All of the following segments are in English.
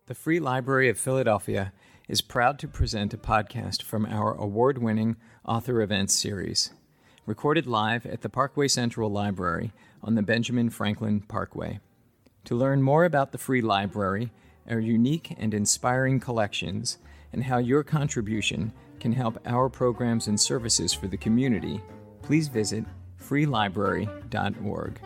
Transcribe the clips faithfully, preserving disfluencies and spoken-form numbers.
The Free Library of Philadelphia is proud to present a podcast from our award-winning Author Events series, recorded live at the Parkway Central Library on the Benjamin Franklin Parkway. To learn more about the Free Library, our unique and inspiring collections, and how your contribution can help our programs and services for the community, please visit free library dot org.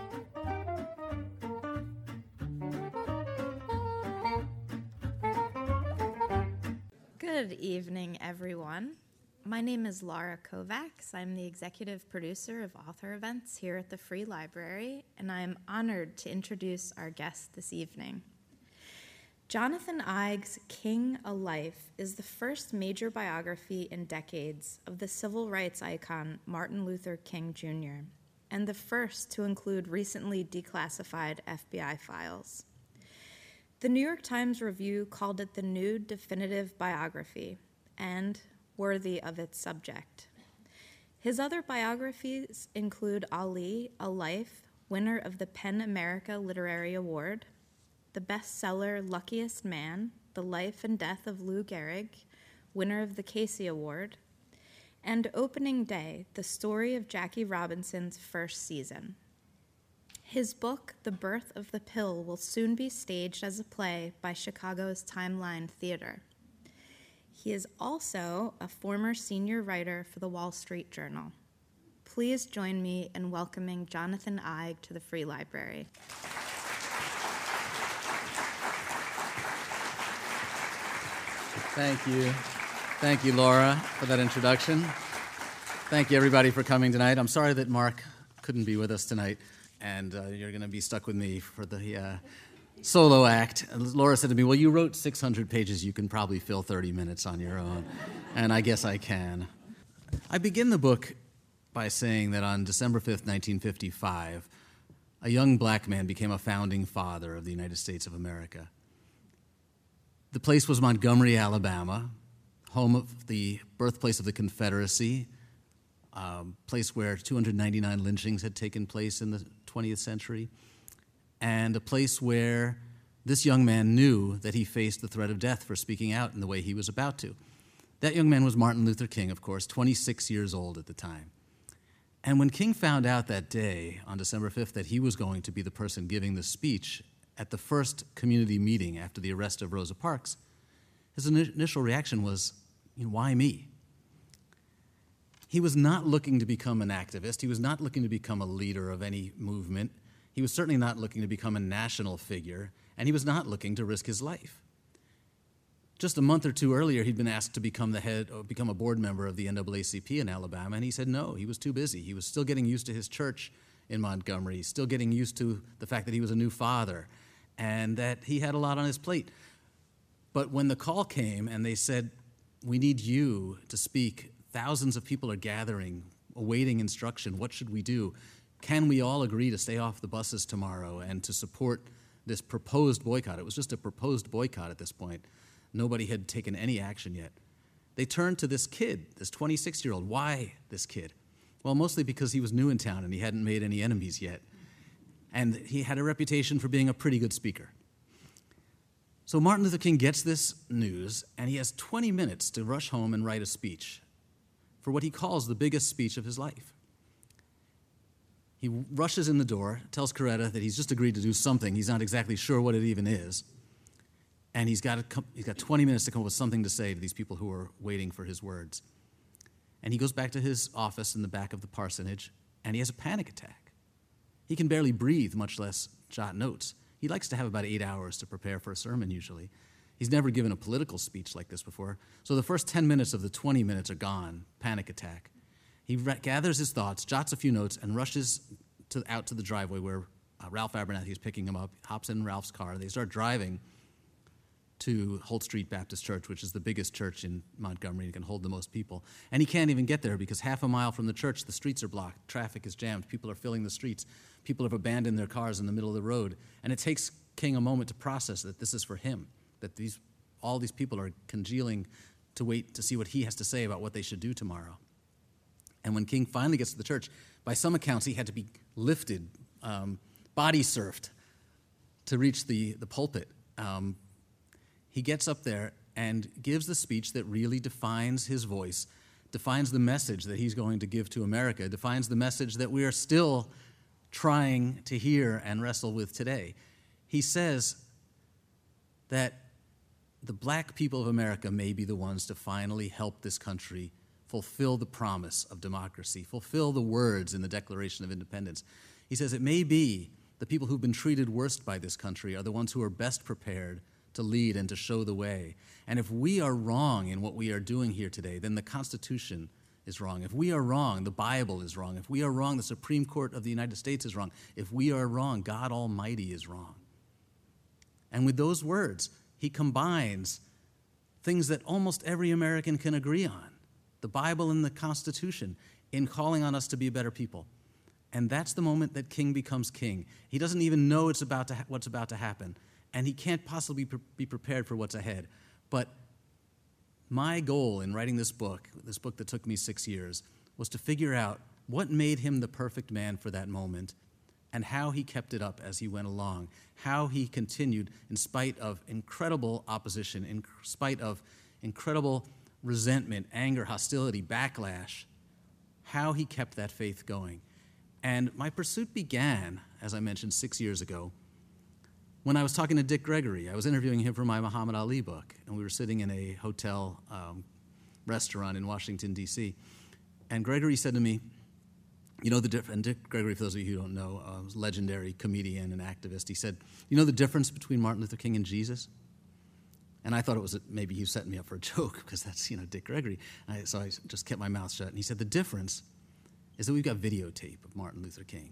Good evening, everyone. My name is Laura Kovacs. I'm the executive producer of Author Events here at the Free Library, and I am honored to introduce our guest this evening. Jonathan Eig's King: A Life is the first major biography in decades of the civil rights icon Martin Luther King Junior, and the first to include recently declassified F B I files. The New York Times Review called it the new definitive biography and worthy of its subject. His other biographies include Ali: A Life, winner of the PEN America Literary Award, the bestseller Luckiest Man, The Life and Death of Lou Gehrig, winner of the Casey Award, and Opening Day, the story of Jackie Robinson's first season. His book, The Birth of the Pill, will soon be staged as a play by Chicago's Timeline Theater. He is also a former senior writer for the Wall Street Journal. Please join me in welcoming Jonathan Eig to the Free Library. Thank you. Thank you, Laura, for that introduction. Thank you, everybody, for coming tonight. I'm sorry that Mark couldn't be with us tonight, and uh, you're going to be stuck with me for the uh, solo act. And Laura said to me, well, you wrote six hundred pages. You can probably fill thirty minutes on your own. And I guess I can. I begin the book by saying that on December fifth, nineteen fifty-five, a young black man became a founding father of the United States of America. The place was Montgomery, Alabama, home of the birthplace of the Confederacy, a place where two hundred ninety-nine lynchings had taken place in the twentieth century, and a place where this young man knew that he faced the threat of death for speaking out in the way he was about to. That young man was Martin Luther King, of course, twenty-six years old at the time. And when King found out that day, on December fifth, that he was going to be the person giving the speech at the first community meeting after the arrest of Rosa Parks, his initial reaction was, you know, why me? He was not looking to become an activist. He was not looking to become a leader of any movement. He was certainly not looking to become a national figure, and he was not looking to risk his life. Just a month or two earlier, he'd been asked to become the head, or become a board member of the N double A C P in Alabama, and he said no, he was too busy. He was still getting used to his church in Montgomery, still getting used to the fact that he was a new father, and that he had a lot on his plate. But when the call came and they said, we need you to speak, thousands of people are gathering, awaiting instruction, what should we do? Can we all agree to stay off the buses tomorrow and to support this proposed boycott? It was just a proposed boycott at this point. Nobody had taken any action yet. They turned to this kid, this twenty-six-year-old. Why this kid? Well, mostly because he was new in town and he hadn't made any enemies yet. And he had a reputation for being a pretty good speaker. So Martin Luther King gets this news, and he has twenty minutes to rush home and write a speech for what he calls the biggest speech of his life. He rushes in the door, tells Coretta that he's just agreed to do something. He's not exactly sure what it even is. And he's got, a, he's got twenty minutes to come up with something to say to these people who are waiting for his words. And he goes back to his office in the back of the parsonage, and he has a panic attack. He can barely breathe, much less jot notes. He likes to have about eight hours to prepare for a sermon, usually. He's never given a political speech like this before. So the first ten minutes of the twenty minutes are gone, panic attack. He re- gathers his thoughts, jots a few notes, and rushes to, out to the driveway where uh, Ralph Abernathy is picking him up, hops in Ralph's car. They start driving to Holt Street Baptist Church, which is the biggest church in Montgomery and can hold the most people. And he can't even get there because half a mile from the church, the streets are blocked, traffic is jammed, people are filling the streets, people have abandoned their cars in the middle of the road. And it takes King a moment to process that this is for him, that these all these people are congealing to wait to see what he has to say about what they should do tomorrow. And when King finally gets to the church, by some accounts he had to be lifted, um, body surfed to reach the, the pulpit. Um, he gets up there and gives the speech that really defines his voice, defines the message that he's going to give to America, defines the message that we are still trying to hear and wrestle with today. He says that the black people of America may be the ones to finally help this country fulfill the promise of democracy, fulfill the words in the Declaration of Independence. He says it may be the people who've been treated worst by this country are the ones who are best prepared to lead and to show the way. And if we are wrong in what we are doing here today, then the Constitution is wrong. If we are wrong, the Bible is wrong. If we are wrong, the Supreme Court of the United States is wrong. If we are wrong, God Almighty is wrong. And with those words, he combines things that almost every American can agree on, the Bible and the Constitution, in calling on us to be better people. And that's the moment that King becomes king. He doesn't even know it's about to ha- what's about to happen, and he can't possibly pre- be prepared for what's ahead. But my goal in writing this book, this book that took me six years, was to figure out what made him the perfect man for that moment and how he kept it up as he went along, how he continued in spite of incredible opposition, in spite of incredible resentment, anger, hostility, backlash, how he kept that faith going. And my pursuit began, as I mentioned, six years ago, when I was talking to Dick Gregory. I was interviewing him for my Muhammad Ali book, and we were sitting in a hotel um, restaurant in Washington, D C, and Gregory said to me, you know the difference, and Dick Gregory, for those of you who don't know, uh, was a legendary comedian and activist. He said, you know the difference between Martin Luther King and Jesus? And I thought it was a, maybe he was setting me up for a joke, because that's, you know, Dick Gregory. I, so I just kept my mouth shut. And he said, the difference is that we've got videotape of Martin Luther King.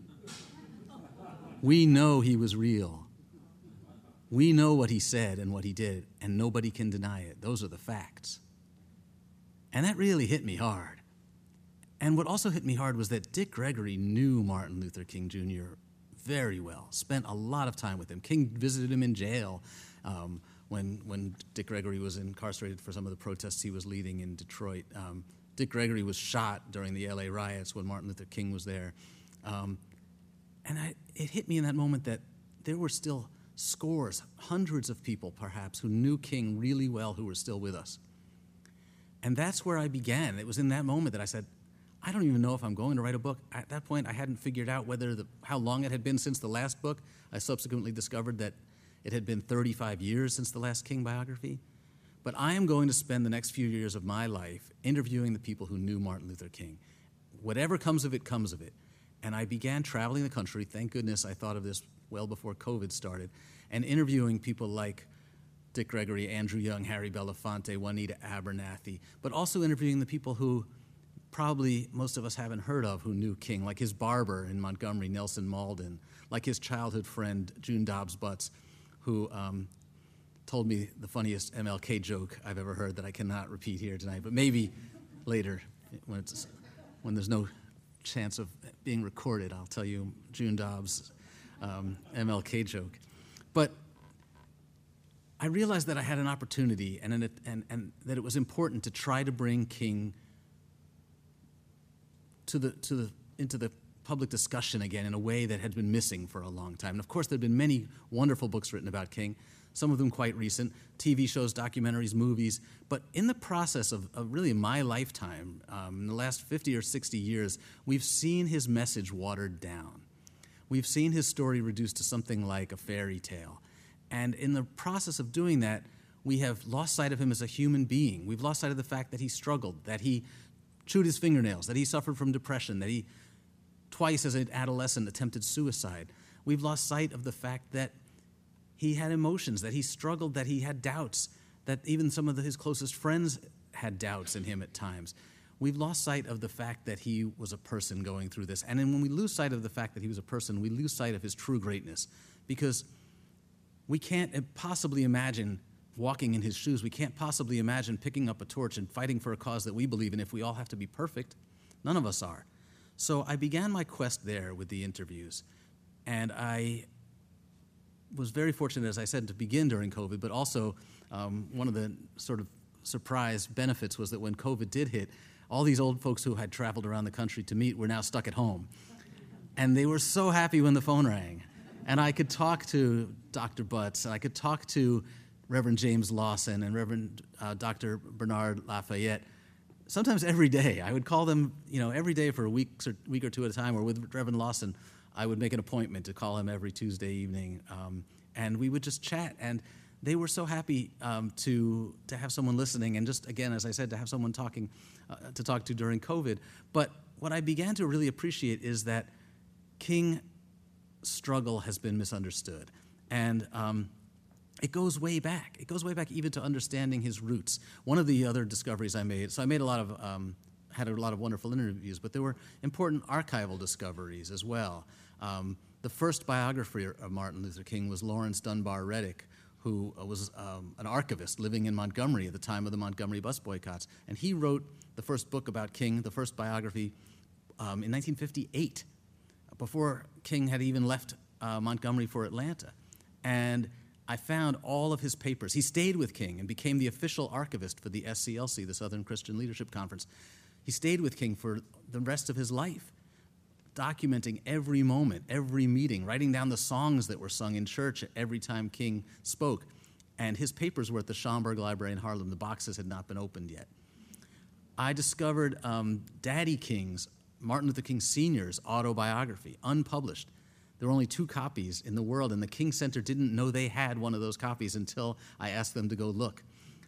We know he was real. We know what he said and what he did, and nobody can deny it. Those are the facts. And that really hit me hard. And what also hit me hard was that Dick Gregory knew Martin Luther King Junior very well, spent a lot of time with him. King visited him in jail um, when, when Dick Gregory was incarcerated for some of the protests he was leading in Detroit. Um, Dick Gregory was shot during the L A riots when Martin Luther King was there. Um, and I, it hit me in that moment that there were still scores, hundreds of people perhaps, who knew King really well who were still with us. And that's where I began. It was in that moment that I said, I don't even know if I'm going to write a book. At that point, I hadn't figured out whether the, how long it had been since the last book. I subsequently discovered that it had been thirty-five years since the last King biography. But I am going to spend the next few years of my life interviewing the people who knew Martin Luther King. Whatever comes of it, comes of it. And I began traveling the country. Thank goodness I thought of this well before COVID started, and interviewing people like Dick Gregory, Andrew Young, Harry Belafonte, Juanita Abernathy, but also interviewing the people who probably most of us haven't heard of who knew King, like his barber in Montgomery, Nelson Malden, like his childhood friend, June Dobbs Butts, who um, told me the funniest M L K joke I've ever heard that I cannot repeat here tonight, but maybe later when, it's, when there's no chance of being recorded, I'll tell you June Dobbs' um, M L K joke. But I realized that I had an opportunity and, an, and, and that it was important to try to bring King to the, to the, into the public discussion again in a way that had been missing for a long time. And of course, there have been many wonderful books written about King, some of them quite recent, T V shows, documentaries, movies. But in the process of, of really my lifetime, um, in the last fifty or sixty years, we've seen his message watered down. We've seen his story reduced to something like a fairy tale. And in the process of doing that, we have lost sight of him as a human being. We've lost sight of the fact that he struggled, that he chewed his fingernails, that he suffered from depression, that he twice as an adolescent attempted suicide. We've lost sight of the fact that he had emotions, that he struggled, that he had doubts, that even some of the, his closest friends had doubts in him at times. We've lost sight of the fact that he was a person going through this. And then when we lose sight of the fact that he was a person, we lose sight of his true greatness, because we can't possibly imagine walking in his shoes. We can't possibly imagine picking up a torch and fighting for a cause that we believe in if we all have to be perfect. None of us are. So I began my quest there with the interviews. And I was very fortunate, as I said, to begin during COVID, but also um, one of the sort of surprise benefits was that when COVID did hit, all these old folks who had traveled around the country to meet were now stuck at home. And they were so happy when the phone rang. And I could talk to Doctor Butts, and I could talk to Reverend James Lawson and Reverend uh, Doctor Bernard Lafayette, sometimes every day. I would call them, you know, every day for a week or, week or two at a time, or with Reverend Lawson, I would make an appointment to call him every Tuesday evening, um, and we would just chat, and they were so happy um, to to have someone listening, and just, again, as I said, to have someone talking, uh, to talk to during COVID. But what I began to really appreciate is that King's struggle has been misunderstood, and um, it goes way back. It goes way back even to understanding his roots. One of the other discoveries I made, so I made a lot of, um, had a lot of wonderful interviews, but there were important archival discoveries as well. Um, the first biography of Martin Luther King was Lawrence Dunbar Reddick, who was um, an archivist living in Montgomery at the time of the Montgomery bus boycotts. And he wrote the first book about King, the first biography, um, in nineteen fifty-eight, before King had even left uh, Montgomery for Atlanta. And I found all of his papers. He stayed with King and became the official archivist for the S C L C, the Southern Christian Leadership Conference. He stayed with King for the rest of his life, documenting every moment, every meeting, writing down the songs that were sung in church every time King spoke. And his papers were at the Schomburg Library in Harlem. The boxes had not been opened yet. I discovered um, Daddy King's, Martin Luther King Senior's autobiography, unpublished. There were only two copies in the world, and the King Center didn't know they had one of those copies until I asked them to go look.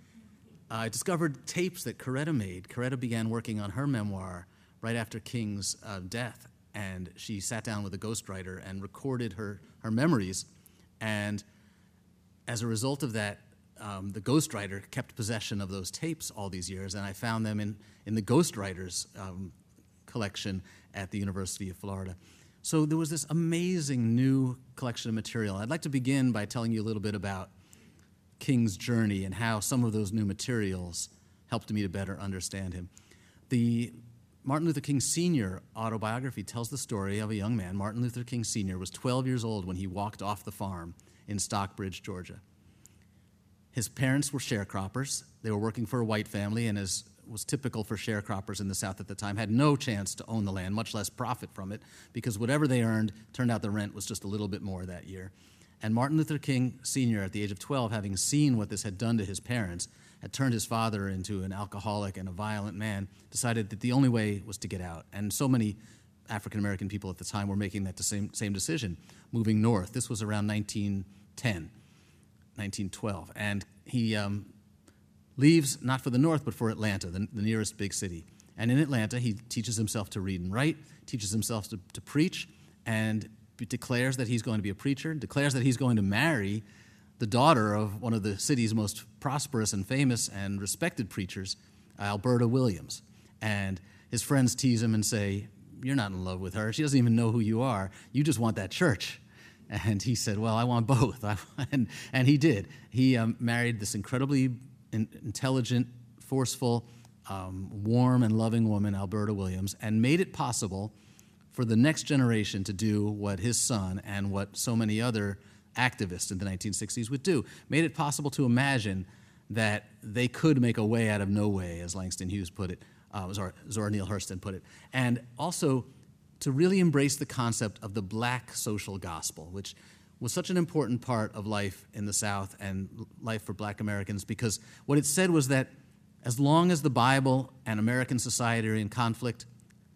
I discovered tapes that Coretta made. Coretta began working on her memoir right after King's uh, death, and she sat down with a ghostwriter and recorded her, her memories. And as a result of that, um, the ghostwriter kept possession of those tapes all these years, and I found them in, in the ghostwriter's um, collection at the University of Florida. So there was this amazing new collection of material. I'd like to begin by telling you a little bit about King's journey and how some of those new materials helped me to better understand him. The Martin Luther King Senior autobiography tells the story of a young man. Martin Luther King Senior was twelve years old when he walked off the farm in Stockbridge, Georgia. His parents were sharecroppers. They were working for a white family, and as was typical for sharecroppers in the South at the time, had no chance to own the land, much less profit from it, because whatever they earned, turned out the rent was just a little bit more that year. And Martin Luther King Senior, at the age of twelve, having seen what this had done to his parents, had turned his father into an alcoholic and a violent man, decided that the only way was to get out. And so many African-American people at the time were making that same, same decision, moving north. This was around nineteen ten, nineteen twelve. And he um, leaves not for the north, but for Atlanta, the, the nearest big city. And in Atlanta, he teaches himself to read and write, teaches himself to, to preach, and declares that he's going to be a preacher, declares that he's going to marry the daughter of one of the city's most prosperous and famous and respected preachers, Alberta Williams. And his friends tease him and say, "You're not in love with her. She doesn't even know who you are. You just want that church." And he said, "Well, I want both." and, and he did. He um, married this incredibly in, intelligent, forceful, um, warm, and loving woman, Alberta Williams, and made it possible for the next generation to do what his son and what so many other activists in the nineteen sixties would do. Made it possible to imagine that they could make a way out of no way, as Langston Hughes put it, uh, Zora, Zora Neale Hurston put it, and also to really embrace the concept of the black social gospel, which was such an important part of life in the South and life for black Americans, because what it said was that as long as the Bible and American society are in conflict,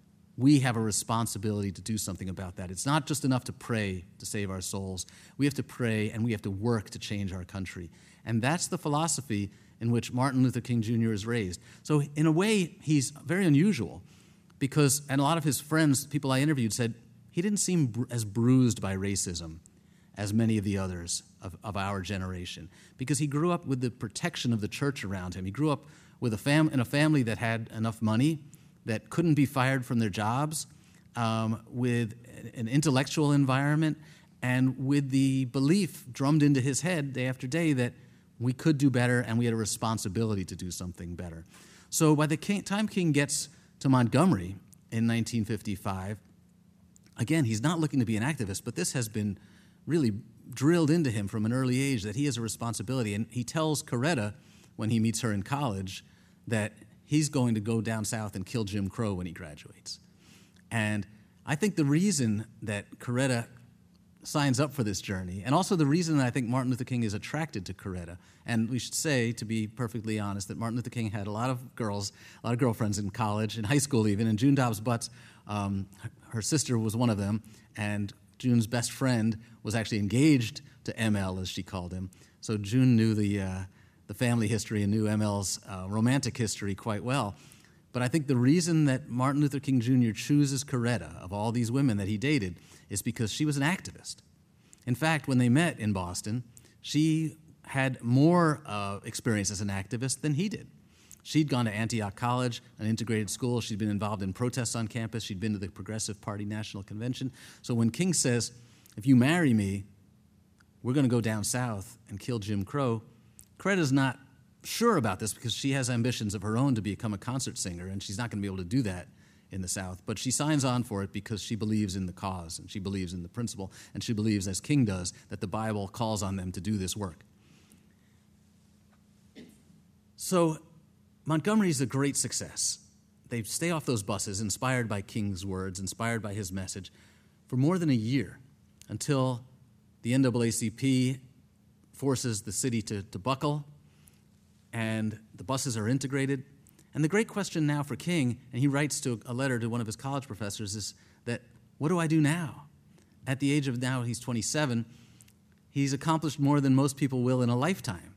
we have a responsibility to do something about that. It's not just enough to pray to save our souls. We have to pray and we have to work to change our country. And that's the philosophy in which Martin Luther King Junior is raised. So in a way, he's very unusual because, and a lot of his friends, people I interviewed, said he didn't seem bru- as bruised by racism as many of the others of, of our generation, because he grew up with the protection of the church around him. He grew up with a fam- in a family that had enough money, that couldn't be fired from their jobs, um, with an intellectual environment, and with the belief drummed into his head day after day that we could do better and we had a responsibility to do something better. So by the King, time King gets to Montgomery in nineteen fifty-five, again, he's not looking to be an activist, but this has been really drilled into him from an early age that he has a responsibility. And he tells Coretta, when he meets her in college, that he's going to go down south and kill Jim Crow when he graduates. And I think the reason that Coretta signs up for this journey, and also the reason that I think Martin Luther King is attracted to Coretta. And we should say, to be perfectly honest, that Martin Luther King had a lot of girls, a lot of girlfriends in college, in high school even, and June Dobbs Butts, um, her sister was one of them, and June's best friend was actually engaged to M L, as she called him. So June knew the, uh, the family history and knew M L's uh, romantic history quite well. But I think the reason that Martin Luther King Junior chooses Coretta of all these women that he dated is because she was an activist. In fact, when they met in Boston, she had more uh, experience as an activist than he did. She'd gone to Antioch College, an integrated school. She'd been involved in protests on campus. She'd been to the Progressive Party National Convention. So when King says, if you marry me, we're going to go down south and kill Jim Crow, Coretta's not sure about this because she has ambitions of her own to become a concert singer, and she's not going to be able to do that in the South. But she signs on for it because she believes in the cause, and she believes in the principle, and she believes, as King does, that the Bible calls on them to do this work. So Montgomery's a great success. They stay off those buses, inspired by King's words, inspired by his message, for more than a year, until the N double A C P forces the city to, to buckle, and the buses are integrated. And the great question now for King, and he writes to a letter to one of his college professors, is that, what do I do now? At the age of now, he's twenty-seven, he's accomplished more than most people will in a lifetime.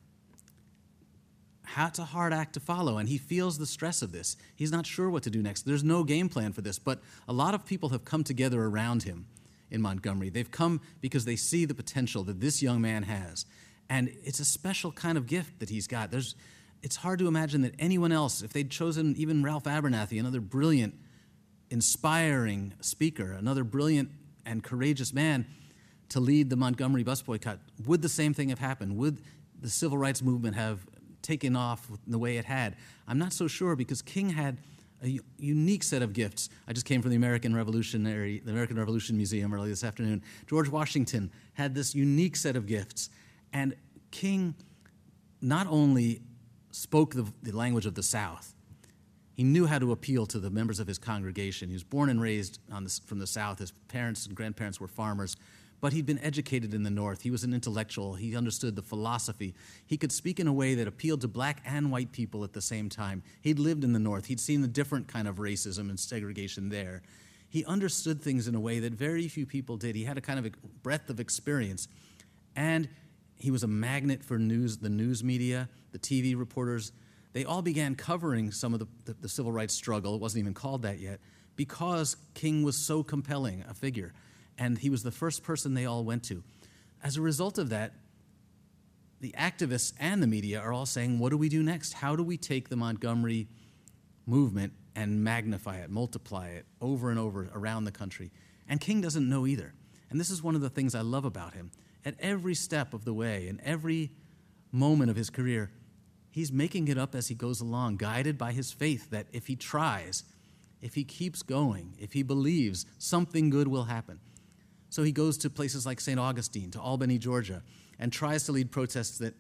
How, it's a hard act to follow, and he feels the stress of this. He's not sure what to do next. There's no game plan for this, but a lot of people have come together around him in Montgomery. They've come because they see the potential that this young man has. And it's a special kind of gift that he's got. There's, it's hard to imagine that anyone else, if they'd chosen even Ralph Abernathy, another brilliant, inspiring speaker, another brilliant and courageous man to lead the Montgomery bus boycott, would the same thing have happened? Would the civil rights movement have taken off the way it had? I'm not so sure, because King had a u- unique set of gifts. I just came from the American Revolutionary, the American Revolution Museum early this afternoon. George Washington had this unique set of gifts. And King not only spoke the, the language of the South, he knew how to appeal to the members of his congregation. He was born and raised on the, from the South. His parents and grandparents were farmers, but he'd been educated in the North. He was an intellectual. He understood the philosophy. He could speak in a way that appealed to black and white people at the same time. He'd lived in the North. He'd seen the different kind of racism and segregation there. He understood things in a way that very few people did. He had a kind of a breadth of experience. And he was a magnet for news, the news media, the T V reporters. They all began covering some of the, the, the civil rights struggle. It wasn't even called that yet, because King was so compelling a figure. And he was the first person they all went to. As a result of that, the activists and the media are all saying, what do we do next? How do we take the Montgomery movement and magnify it, multiply it over and over around the country? And King doesn't know either. And this is one of the things I love about him. At every step of the way, in every moment of his career, he's making it up as he goes along, guided by his faith that if he tries, if he keeps going, if he believes, something good will happen. So he goes to places like Saint Augustine, to Albany, Georgia, and tries to lead protests that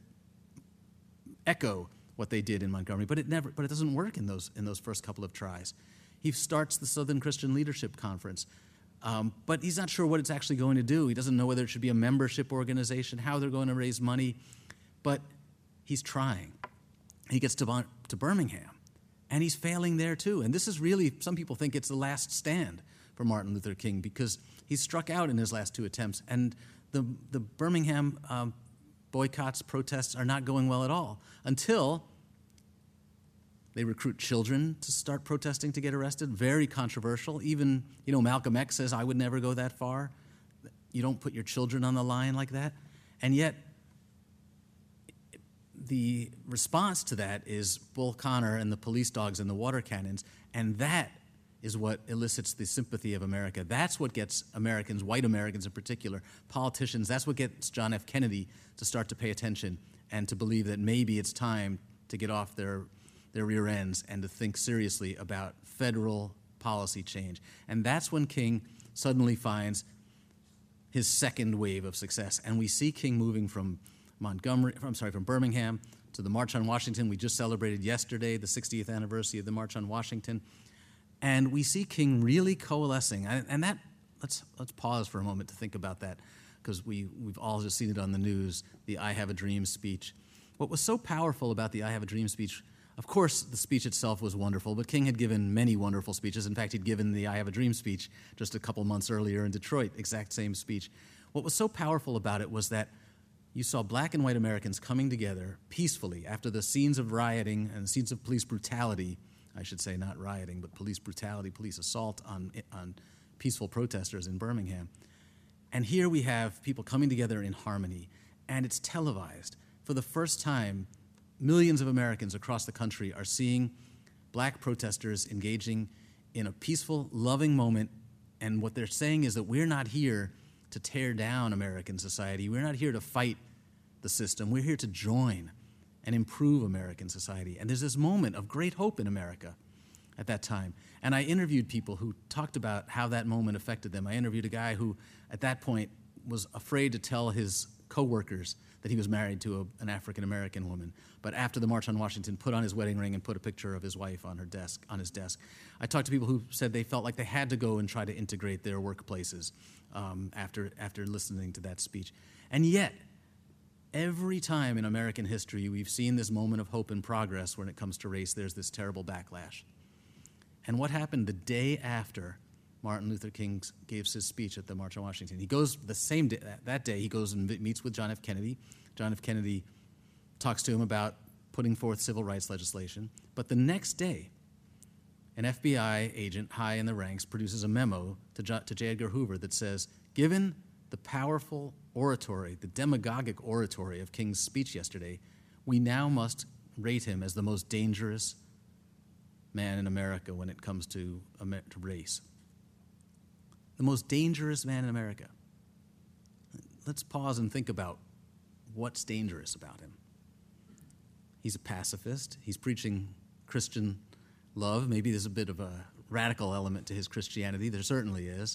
echo what they did in Montgomery, but it never, but it doesn't work in those in those first couple of tries. He starts the Southern Christian Leadership Conference, um, but he's not sure what it's actually going to do. He doesn't know whether it should be a membership organization, how they're going to raise money, but he's trying. He gets to, Bon- to Birmingham, and he's failing there too. And this is really, some people think it's the last stand for Martin Luther King, because he's struck out in his last two attempts, and the, the Birmingham um, boycotts, protests are not going well at all, until they recruit children to start protesting to get arrested. Very controversial. Even, you know, Malcolm X says, I would never go that far. You don't put your children on the line like that. And yet, the response to that is Bull Connor and the police dogs and the water cannons, and that is what elicits the sympathy of America. That's what gets Americans, white Americans in particular, politicians, that's what gets John F. Kennedy to start to pay attention and to believe that maybe it's time to get off their, their rear ends and to think seriously about federal policy change. And that's when King suddenly finds his second wave of success. And we see King moving from Montgomery, I'm sorry, from Birmingham to the March on Washington. We just celebrated yesterday the sixtieth anniversary of the March on Washington. And we see King really coalescing. And that, let's let's pause for a moment to think about that. because we, we've all just seen it on the news, the I Have a Dream speech. What was so powerful about the I Have a Dream speech, of course, the speech itself was wonderful, but King had given many wonderful speeches. In fact, he'd given the I Have a Dream speech just a couple months earlier in Detroit, exact same speech. What was so powerful about it was that you saw black and white Americans coming together peacefully after the scenes of rioting and scenes of police brutality, I should say not rioting, but police brutality, police assault on, on peaceful protesters in Birmingham. And here we have people coming together in harmony, and it's televised. For the first time, millions of Americans across the country are seeing black protesters engaging in a peaceful, loving moment, and what they're saying is that we're not here to tear down American society. We're not here to fight the system. We're here to join and improve American society. And there's this moment of great hope in America at that time. And I interviewed people who talked about how that moment affected them. I interviewed a guy who, at that point, was afraid to tell his coworkers that he was married to a, an African-American woman, but after the March on Washington, put on his wedding ring and put a picture of his wife on her desk, on his desk. I talked to people who said they felt like they had to go and try to integrate their workplaces um, after, after listening to that speech. And yet, every time in American history we've seen this moment of hope and progress when it comes to race, there's this terrible backlash. And what happened the day after Martin Luther King gave his speech at the March on Washington? He goes the same day, that day, he goes and meets with John F. Kennedy. John F. Kennedy talks to him about putting forth civil rights legislation. But the next day, an F B I agent high in the ranks produces a memo to J. to J. Edgar Hoover that says, given the powerful oratory, the demagogic oratory of King's speech yesterday, we now must rate him as the most dangerous man in America when it comes to, Amer- to race. The most dangerous man in America. Let's pause and think about what's dangerous about him. He's a pacifist. He's preaching Christian love. Maybe there's a bit of a radical element to his Christianity. There certainly is.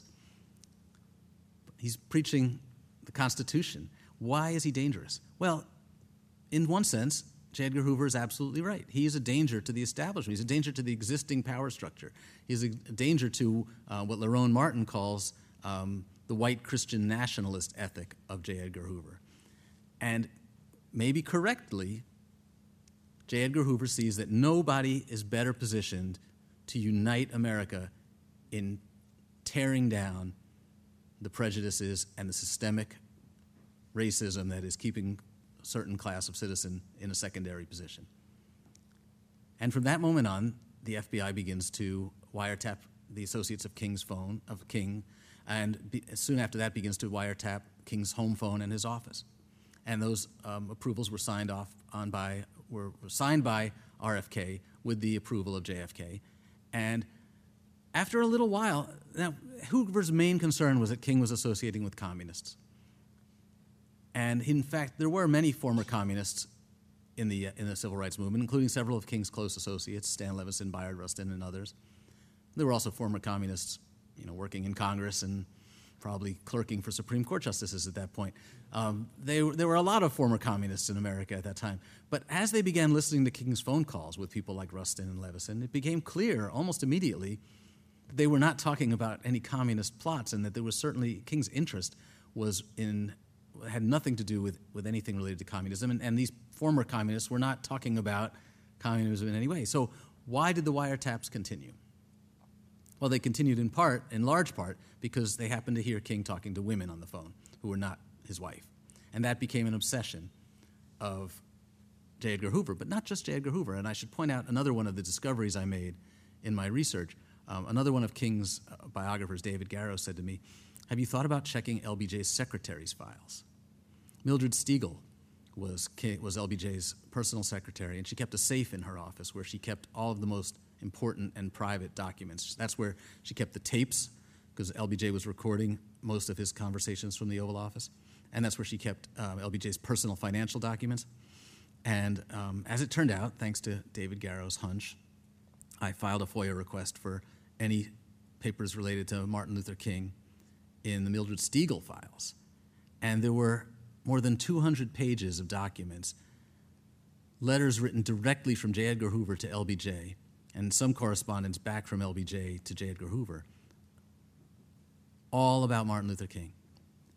But he's preaching the Constitution. Why is he dangerous? Well, in one sense, J. Edgar Hoover is absolutely right. He is a danger to the establishment. He's a danger to the existing power structure. He's a danger to uh, what Lerone Martin calls um, the white Christian nationalist ethic of J. Edgar Hoover. And maybe correctly, J. Edgar Hoover sees that nobody is better positioned to unite America in tearing down the prejudices and the systemic racism that is keeping a certain class of citizen in a secondary position. And from that moment on, the F B I begins to wiretap the associates of King's phone, of King, and be, soon after that begins to wiretap King's home phone and his office. And those um, approvals were signed off on by, were, were signed by R F K with the approval of J F K. And after a little while, now Hoover's main concern was that King was associating with communists. And in fact, there were many former communists in the, uh, in the civil rights movement, including several of King's close associates, Stan Levison, Bayard Rustin, and others. There were also former communists, you know, working in Congress and probably clerking for Supreme Court justices at that point. Um, they, there were a lot of former communists in America at that time. But as they began listening to King's phone calls with people like Rustin and Levison, it became clear almost immediately that they were not talking about any communist plots, and that there was certainly, King's interest was in, had nothing to do with, with anything related to communism, and, and these former communists were not talking about communism in any way. So why did the wiretaps continue? Well, they continued in part, in large part, because they happened to hear King talking to women on the phone who were not his wife. And that became an obsession of J. Edgar Hoover, but not just J. Edgar Hoover. And I should point out another one of the discoveries I made in my research. Um, another one of King's uh, biographers, David Garrow, said to me, have you thought about checking L B J's secretary's files? Mildred Stiegel was, King, was L B J's personal secretary, and she kept a safe in her office where she kept all of the most important and private documents. That's where she kept the tapes, because L B J was recording most of his conversations from the Oval Office. And that's where she kept um, L B J's personal financial documents. And um, as it turned out, thanks to David Garrow's hunch, I filed a FOIA request for any papers related to Martin Luther King in the Mildred Stiegel files. And there were more than two hundred pages of documents, letters written directly from J. Edgar Hoover to L B J, and some correspondence back from L B J to J. Edgar Hoover, all about Martin Luther King.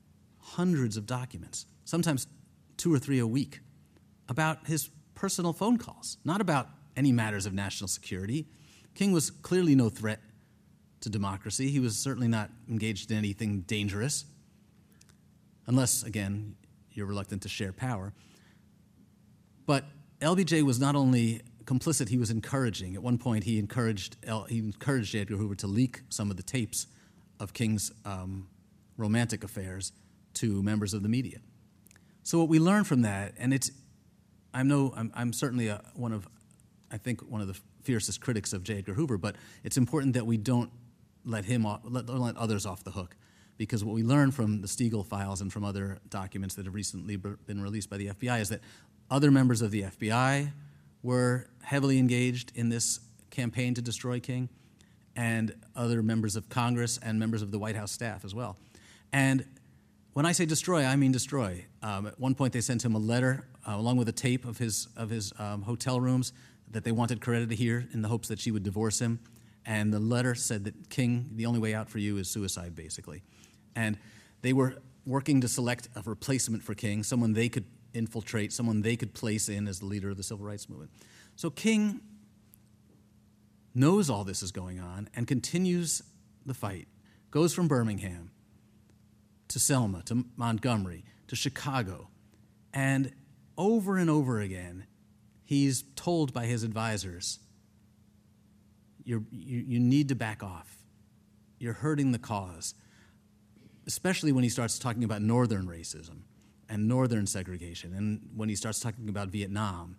hundreds of documents, sometimes two or three a week, about his personal phone calls, not about any matters of national security. King was clearly no threat to democracy. He was certainly not engaged in anything dangerous, unless, again, you're reluctant to share power. But L B J was not only complicit, he was encouraging. At one point, he encouraged L, he encouraged J. Edgar Hoover to leak some of the tapes of King's um, romantic affairs to members of the media. So what we learn from that, and it's, I know I'm, I'm certainly a, one of, I think one of the fiercest critics of J. Edgar Hoover, but it's important that we don't let him off, let, don't let others off the hook, because what we learn from the Stiegel files and from other documents that have recently been released by the F B I is that other members of the F B I were heavily engaged in this campaign to destroy King, and other members of Congress and members of the White House staff as well. And when I say destroy, I mean destroy. Um, at one point, they sent him a letter uh, along with a tape of his of his um, hotel rooms that they wanted Coretta to hear in the hopes that she would divorce him. And the letter said that King, the only way out for you is suicide, basically. And they were working to select a replacement for King, someone they could infiltrate, someone they could place in as the leader of the civil rights movement. So King knows all this is going on and continues the fight, goes from Birmingham to Selma, to Montgomery, to Chicago, and over and over again, he's told by his advisors, You're, you, you need to back off. You're hurting the cause, especially when he starts talking about Northern racism and Northern segregation, and when he starts talking about Vietnam.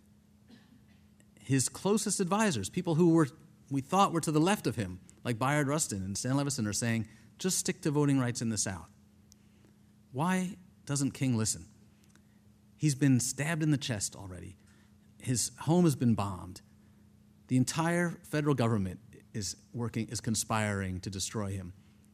His closest advisors, people who were we thought were to the left of him, like Bayard Rustin and Stan Levinson, are saying, just stick to voting rights in the South. Why doesn't King listen? He's been stabbed in the chest already. His home has been bombed. The entire federal government is working, is conspiring to destroy him.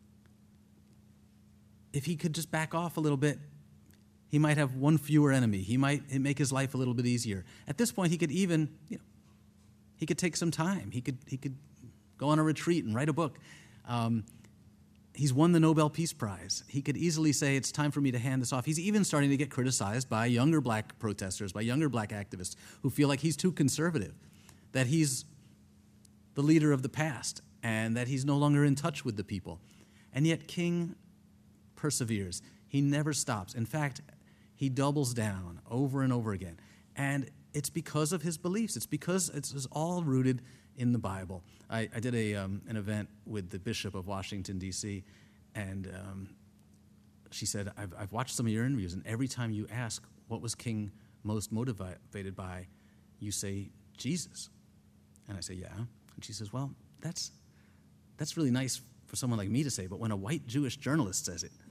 If he could just back off a little bit, he might have one fewer enemy. He might make his life a little bit easier. At this point, he could even, you know, he could take some time. He could he could go on a retreat and write a book. Um, he's won the Nobel Peace Prize. He could easily say, it's time for me to hand this off. He's even starting to get criticized by younger black protesters, by younger black activists who feel like he's too conservative, that he's the leader of the past, and that he's no longer in touch with the people. And yet King perseveres. He never stops. In fact, he doubles down over and over again. And it's because of his beliefs. It's because it's, it's all rooted in the Bible. I, I did a um, an event with the Bishop of Washington, D C, and um, she said, I've, I've watched some of your interviews, and every time you ask what was King most motivated by, you say Jesus. And I say, yeah. And she says, well, that's that's really nice for someone like me to say, but when a white Jewish journalist says it,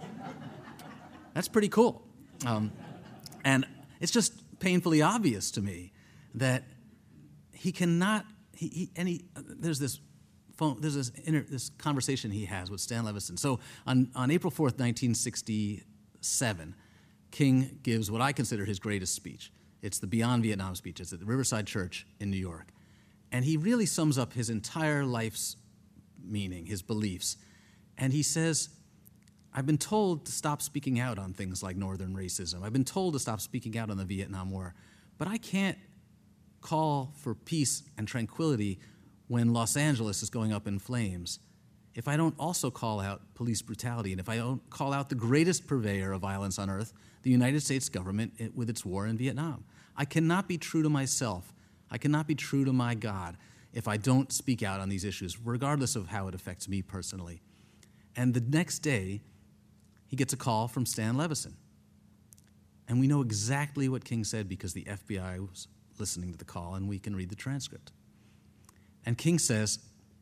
that's pretty cool. Um, and it's just painfully obvious to me that he cannot, he, he, and he, uh, there's this phone, there's this, inter, this conversation he has with Stan Levinson. So on, on April fourth, nineteen sixty-seven, King gives what I consider his greatest speech. It's the Beyond Vietnam speech. It's at the Riverside Church in New York. And he really sums up his entire life's meaning, his beliefs. And he says, I've been told to stop speaking out on things like Northern racism. I've been told to stop speaking out on the Vietnam War. But I can't call for peace and tranquility when Los Angeles is going up in flames if I don't also call out police brutality, and if I don't call out the greatest purveyor of violence on earth, the United States government with its war in Vietnam. I cannot be true to myself. I cannot be true to my God if I don't speak out on these issues, regardless of how it affects me personally. And the next day, he gets a call from Stan Levinson. And we know exactly what King said because the F B I was listening to the call, and we can read the transcript. And King says,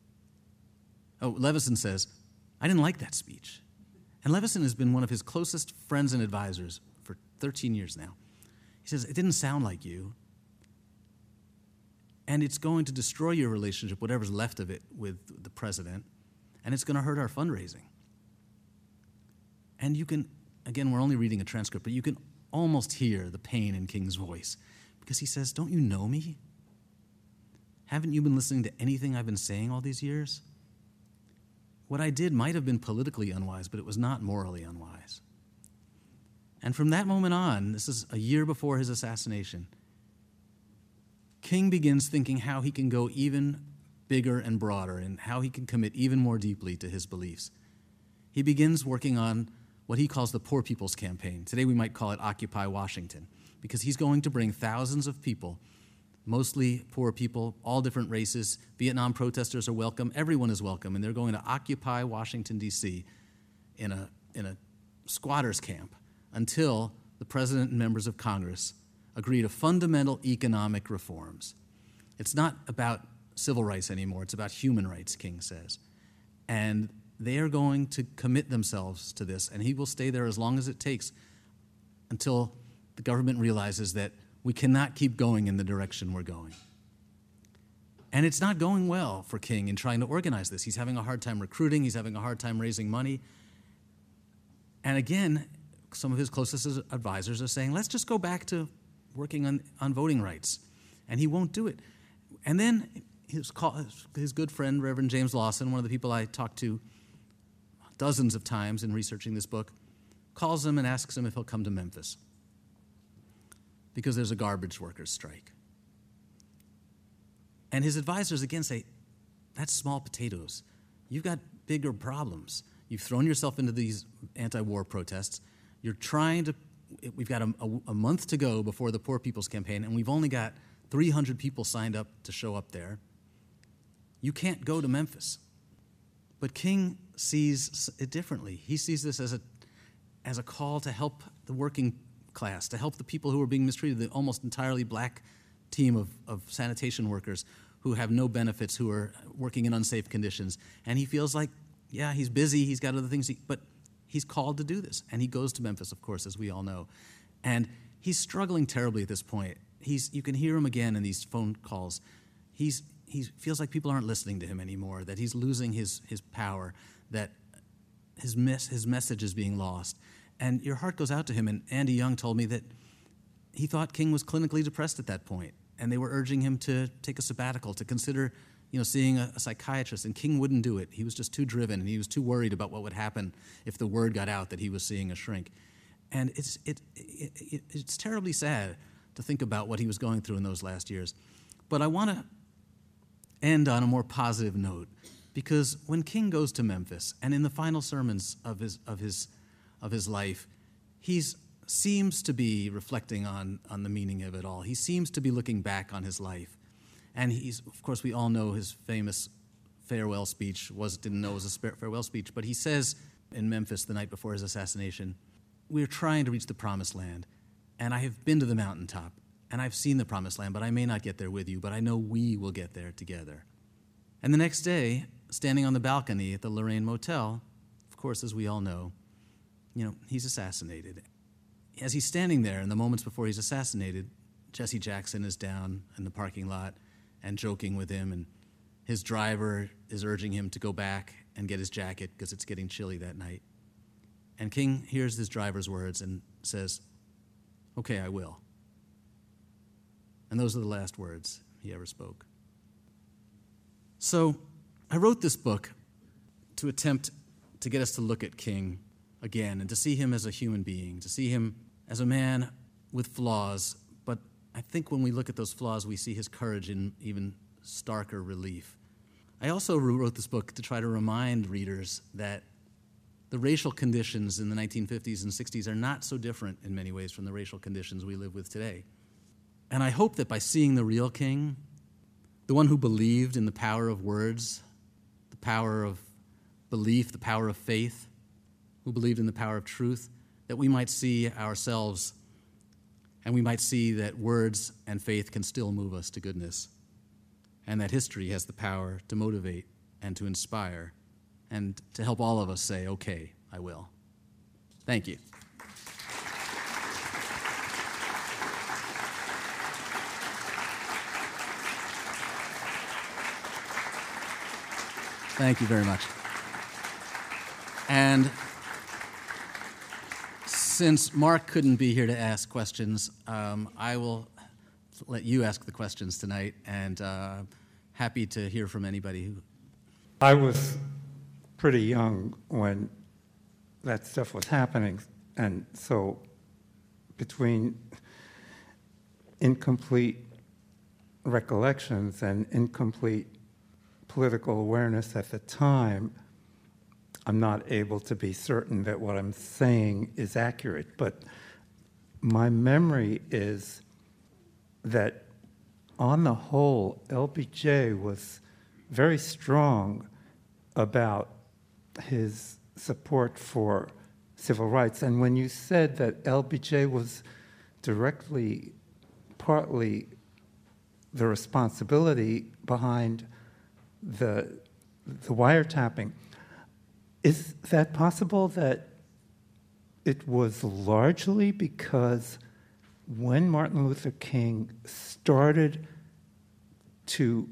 oh, Levinson says, I didn't like that speech. And Levinson has been one of his closest friends and advisors for thirteen years now. He says, it didn't sound like you. And it's going to destroy your relationship, whatever's left of it, with the president, and it's going to hurt our fundraising. And you can, again, we're only reading a transcript, but you can almost hear the pain in King's voice, because he says, don't you know me? Haven't you been listening to anything I've been saying all these years? What I did might have been politically unwise, but it was not morally unwise. And from that moment on, this is a year before his assassination, King begins thinking how he can go even bigger and broader and how he can commit even more deeply to his beliefs. He begins working on what he calls the Poor People's Campaign. Today we might call it Occupy Washington, because he's going to bring thousands of people, mostly poor people, all different races. Vietnam protesters are welcome. Everyone is welcome, and they're going to occupy Washington, D C in a, in a squatters camp until the president and members of Congress agree to fundamental economic reforms. It's not about civil rights anymore. It's about human rights, King says. And they are going to commit themselves to this, and he will stay there as long as it takes until the government realizes that we cannot keep going in the direction we're going. And it's not going well for King in trying to organize this. He's having a hard time recruiting. He's having a hard time raising money. And again, some of his closest advisors are saying, let's just go back to working on, on voting rights. And he won't do it. And then his, call, his good friend, Reverend James Lawson, one of the people I talked to dozens of times in researching this book, calls him and asks him if he'll come to Memphis because there's a garbage workers strike. And his advisors again say, that's small potatoes. You've got bigger problems. You've thrown yourself into these anti-war protests. You're trying to, we've got a, a, a month to go before the Poor People's Campaign, and we've only got three hundred people signed up to show up there. You can't go to Memphis. But King sees it differently. He sees this as a, as a call to help the working class, to help the people who are being mistreated, the almost entirely black team of, of sanitation workers who have no benefits, who are working in unsafe conditions. And he feels like, yeah, he's busy, he's got other things, he, but he's called to do this. And he goes to Memphis, of course, as we all know. And he's struggling terribly at this point. He's, you can hear him again in these phone calls. He's, he feels like people aren't listening to him anymore, that he's losing his, his power, that his, mes- his message is being lost. And your heart goes out to him. And Andy Young told me that he thought King was clinically depressed at that point, and they were urging him to take a sabbatical, to consider you know, seeing a, a psychiatrist, and King wouldn't do it. He was just too driven, and he was too worried about what would happen if the word got out that he was seeing a shrink. And it's, it, it, it, it's terribly sad to think about what he was going through in those last years. But I want to end on a more positive note, because when King goes to Memphis, and in the final sermons of his of his of his life, he seems to be reflecting on on the meaning of it all. He seems to be looking back on his life, and he's, of course, we all know his famous farewell speech. Was didn't know it was a farewell speech, but he says in Memphis the night before his assassination, "We're trying to reach the promised land, and I have been to the mountaintop, and I've seen the promised land, but I may not get there with you, but I know we will get there together." And the next day, standing on the balcony at the Lorraine Motel, of course, as we all know, you know, he's assassinated. As he's standing there in the moments before he's assassinated, Jesse Jackson is down in the parking lot and joking with him, and his driver is urging him to go back and get his jacket because it's getting chilly that night. And King hears his driver's words and says, "Okay, I will." And those are the last words he ever spoke. So I wrote this book to attempt to get us to look at King again and to see him as a human being, to see him as a man with flaws. But I think when we look at those flaws, we see his courage in even starker relief. I also wrote this book to try to remind readers that the racial conditions in the nineteen fifties and sixties are not so different in many ways from the racial conditions we live with today. And I hope that by seeing the real King, the one who believed in the power of words, the power of belief, the power of faith, who believed in the power of truth, that we might see ourselves and we might see that words and faith can still move us to goodness, and that history has the power to motivate and to inspire and to help all of us say, "Okay, I will." Thank you. Thank you very much. And since Mark couldn't be here to ask questions, um, I will let you ask the questions tonight, and uh, happy to hear from anybody who... I was pretty young when that stuff was happening, and so between incomplete recollections and incomplete political awareness at the time, I'm not able to be certain that what I'm saying is accurate. But my memory is that on the whole, L B J was very strong about his support for civil rights. And when you said that L B J was directly, partly the responsibility behind the, the wiretapping, is that possible that it was largely because when Martin Luther King started to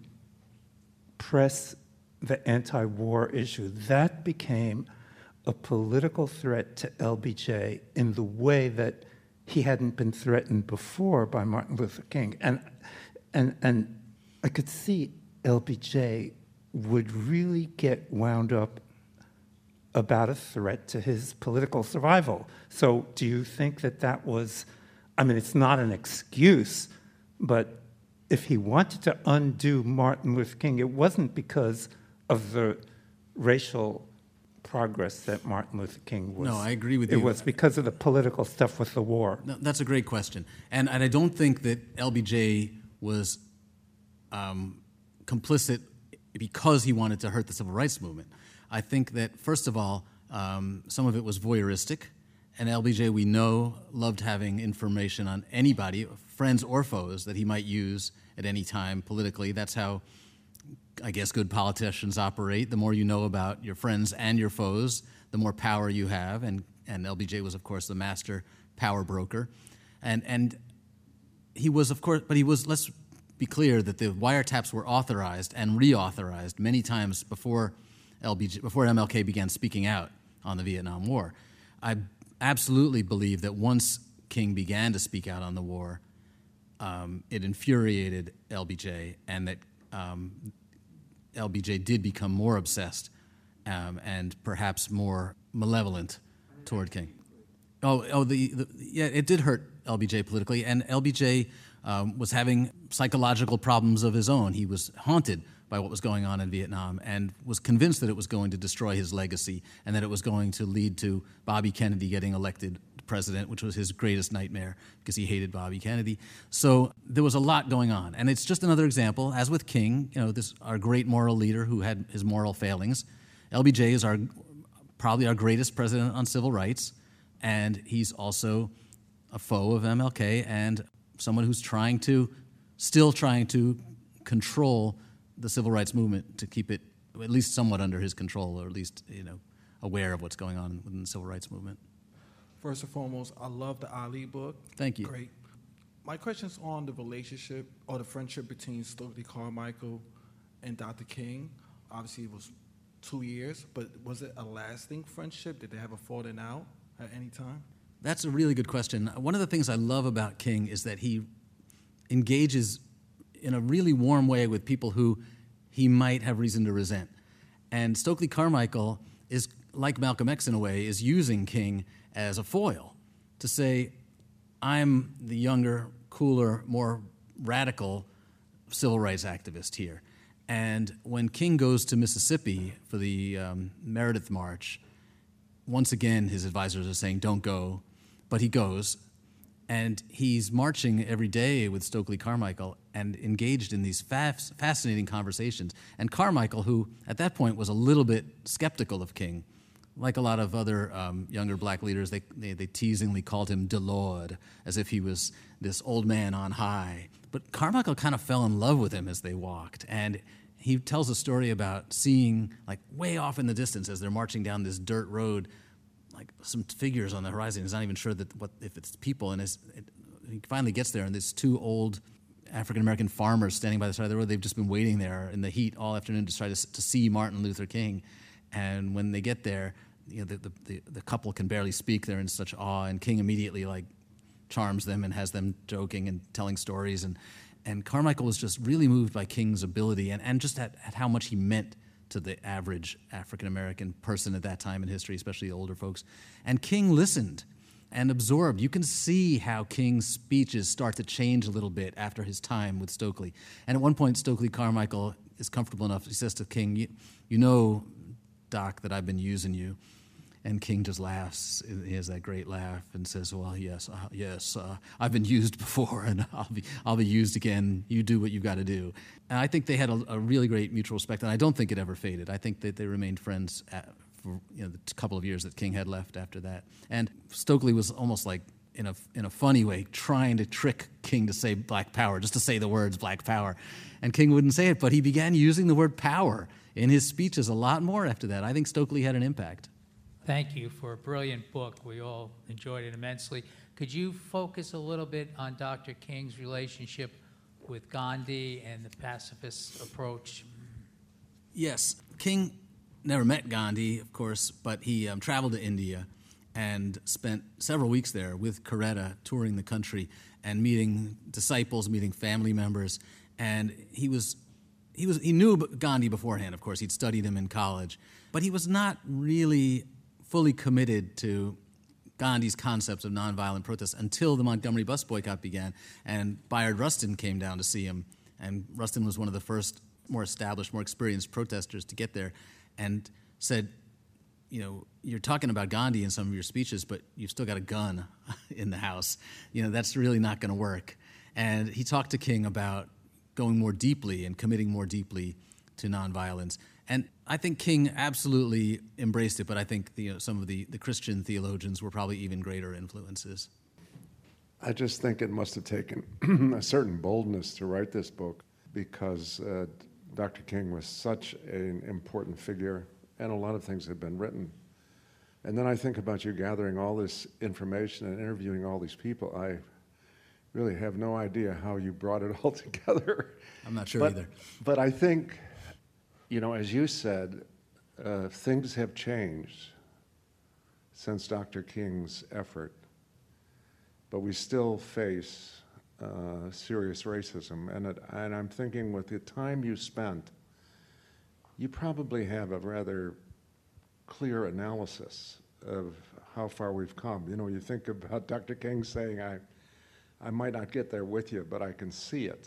press the anti-war issue, that became a political threat to L B J in the way that he hadn't been threatened before by Martin Luther King. And, and, and I could see L B J would really get wound up about a threat to his political survival. So do you think that that was, I mean, it's not an excuse, but if he wanted to undo Martin Luther King, it wasn't because of the racial progress that Martin Luther King was. No, I agree with it you. It was because of the political stuff with the war. No, that's a great question. And, and I don't think that L B J was um, complicit because he wanted to hurt the civil rights movement. I think that, first of all, um, some of it was voyeuristic, and L B J, we know, loved having information on anybody, friends or foes, that he might use at any time politically. That's how, I guess, good politicians operate. The more you know about your friends and your foes, the more power you have, and, and L B J was, of course, the master power broker. And, and he was, of course, but he was, let's be clear, that the wiretaps were authorized and reauthorized many times before L B J, before M L K began speaking out on the Vietnam War. I absolutely believe that once King began to speak out on the war, um, it infuriated L B J, and that um, L B J did become more obsessed um, and perhaps more malevolent toward King. Oh, oh, the, the yeah, it did hurt L B J politically, and L B J um, was having psychological problems of his own. He was haunted by what was going on in Vietnam and was convinced that it was going to destroy his legacy and that it was going to lead to Bobby Kennedy getting elected president, which was his greatest nightmare because he hated Bobby Kennedy. So there was a lot going on. And it's just another example, as with King, you know, this our great moral leader who had his moral failings. L B J is our probably our greatest president on civil rights, and he's also a foe of M L K and someone who's trying to, still trying to control the civil rights movement, to keep it at least somewhat under his control, or at least, you know, aware of what's going on within the civil rights movement. First and foremost, I love the Ali book. Thank you. Great. My question's on the relationship or the friendship between Stokely Carmichael and Doctor King. Obviously, it was two years, but was it a lasting friendship? Did they have a falling out at any time? That's a really good question. One of the things I love about King is that he engages in a really warm way with people who he might have reason to resent. And Stokely Carmichael is, like Malcolm X in a way, is using King as a foil to say, I'm the younger, cooler, more radical civil rights activist here. And when King goes to Mississippi for the um, Meredith March, once again his advisors are saying, don't go, but he goes. And he's marching every day with Stokely Carmichael and engaged in these fas- fascinating conversations. And Carmichael, who at that point was a little bit skeptical of King, like a lot of other um, younger black leaders, they, they, they teasingly called him DeLord, as if he was this old man on high. But Carmichael kind of fell in love with him as they walked. And he tells a story about seeing, like way off in the distance as they're marching down this dirt road, like some figures on the horizon. He's not even sure that what if it's people. And his, it, he finally gets there, and there's two old African-American farmers standing by the side of the road. They've just been waiting there in the heat all afternoon to try to, to see Martin Luther King. And when they get there, you know, the, the, the, the couple can barely speak. They're in such awe, and King immediately like charms them and has them joking and telling stories. And, and Carmichael was just really moved by King's ability and, and just at, at how much he meant to the average African-American person at that time in history, especially the older folks. And King listened. and absorbed. You can see how King's speeches start to change a little bit after his time with Stokely. And at one point, Stokely Carmichael is comfortable enough. He says to King, you, you know, Doc, that I've been using you. And King just laughs. He has that great laugh and says, well, yes, uh, yes, uh, I've been used before, and I'll be I'll be used again. You do what you've got to do. And I think they had a, a really great mutual respect, and I don't think it ever faded. I think that they remained friends at, for you know, the couple of years that King had left after that. And Stokely was almost like, in a, in a funny way, trying to trick King to say Black Power, just to say the words Black Power. And King wouldn't say it, but he began using the word power in his speeches a lot more after that. I think Stokely had an impact. Thank you for a brilliant book. We all enjoyed it immensely. Could you focus a little bit on Doctor King's relationship with Gandhi and the pacifist approach? Yes. King never met Gandhi, of course, but he um, traveled to India and spent several weeks there with Coretta, touring the country and meeting disciples, meeting family members. And he was, he was, he knew Gandhi beforehand, of course. He'd studied him in college. But he was not really fully committed to Gandhi's concepts of nonviolent protest until the Montgomery bus boycott began, and Bayard Rustin came down to see him, and Rustin was one of the first more established, more experienced protesters to get there, and said, you know, you're talking about Gandhi in some of your speeches, but you've still got a gun in the house. You know, that's really not going to work. And he talked to King about going more deeply and committing more deeply to nonviolence. And I think King absolutely embraced it, but I think the, you know, some of the, the Christian theologians were probably even greater influences. I just think it must have taken a certain boldness to write this book, because uh, Doctor King was such an important figure, and a lot of things had been written. And then I think about you gathering all this information and interviewing all these people. I really have no idea how you brought it all together. I'm not sure but, either. But I think, you know, as you said, uh, things have changed since Doctor King's effort, but we still face uh, serious racism. And, it, and I'm thinking, with the time you spent, you probably have a rather clear analysis of how far we've come. You know, you think about Doctor King saying, I, I might not get there with you, but I can see it.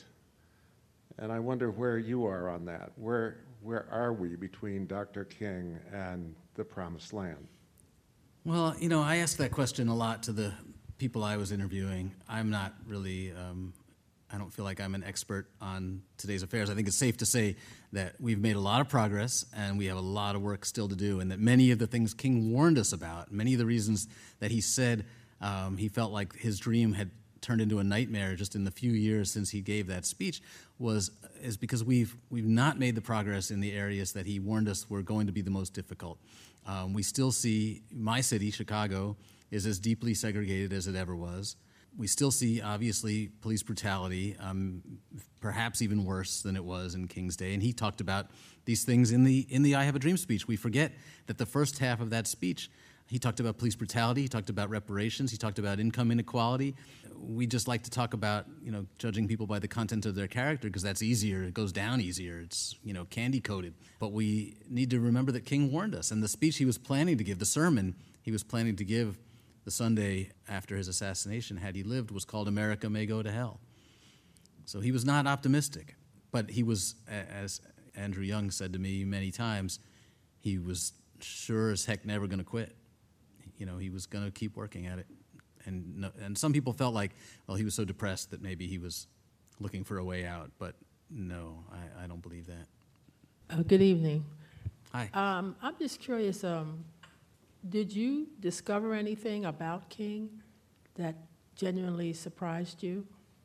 And I wonder where you are on that. Where, where are we between Doctor King and the Promised Land? Well, you know, I asked that question a lot to the people I was interviewing. I'm not really, um, I don't feel like I'm an expert on today's affairs. I think it's safe to say that we've made a lot of progress and we have a lot of work still to do, and that many of the things King warned us about, many of the reasons that he said um, he felt like his dream had turned into a nightmare just in the few years since he gave that speech, was is because we've we've not made the progress in the areas that he warned us were going to be the most difficult. Um, we still see my city, Chicago, is as deeply segregated as it ever was. We still see, obviously, police brutality, um, perhaps even worse than it was in King's day. And he talked about these things in the in the I Have a Dream speech. We forget that the first half of that speech, he talked about police brutality, he talked about reparations, he talked about income inequality. We just like to talk about, you know, judging people by the content of their character because that's easier, it goes down easier, it's, you know, candy-coated. But we need to remember that King warned us, and the speech he was planning to give, the sermon he was planning to give the Sunday after his assassination, had he lived, was called America May Go to Hell. So he was not optimistic, but he was, as Andrew Young said to me many times, he was sure as heck never going to quit. You know, he was going to keep working at it. And no, and some people felt like, well, he was so depressed that maybe he was looking for a way out. But no, I, I don't believe that. Uh, good evening. Hi. Um, I'm just curious, um, did you discover anything about King that genuinely surprised you?